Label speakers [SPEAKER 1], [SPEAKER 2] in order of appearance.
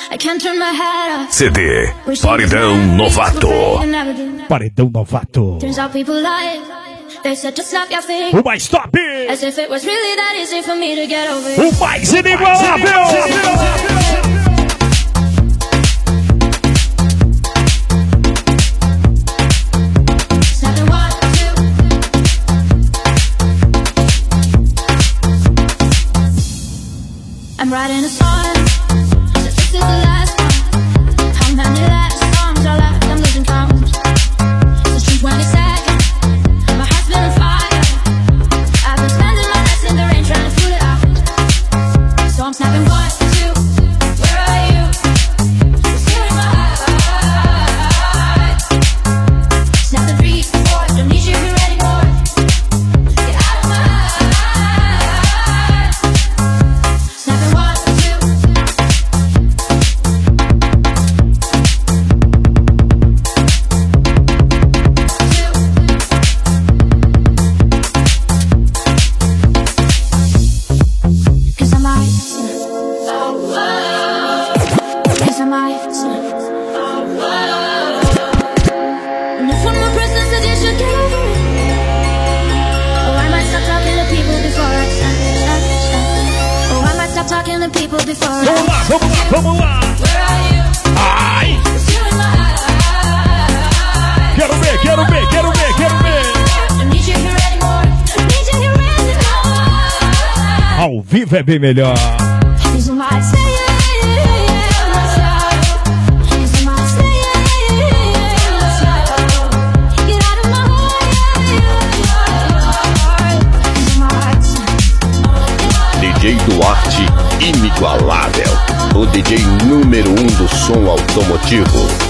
[SPEAKER 1] CD Paredão Novato.
[SPEAKER 2] Paredão Novato. O mais top. O mais inigualável.
[SPEAKER 3] I'm writing a song, so this is the last one. How many last songs are left? I'm losing count. Since June 22nd, my heart's been on fire. I've been spending my nights in the rain trying to put it out. So I'm snapping 1, 2, where are you? Still in my eyes. Snapping 3, 4, don't need you here anymore. Get out of my eyes. Snapping 1, 'cause I'm ice. Cause I'm ice. And if one more person says you should get over it, oh, I might stop talking to people before I stop. Oh, I might stop talking to people before I
[SPEAKER 2] Vamos lá, vamos lá, vamos lá.
[SPEAKER 3] Where are you?
[SPEAKER 2] Ai!
[SPEAKER 3] Still in my eyes.
[SPEAKER 2] Quero ver, quero ver, quero ver, quero ver.
[SPEAKER 3] Don't need you here anymore. Don't need you here anymore.
[SPEAKER 2] Ao vivo é bem melhor.
[SPEAKER 3] These are my saying. These are my saying. Get out of my heart. These are my
[SPEAKER 1] DJ Duarte, inigualável. O DJ número 1 do som automotivo.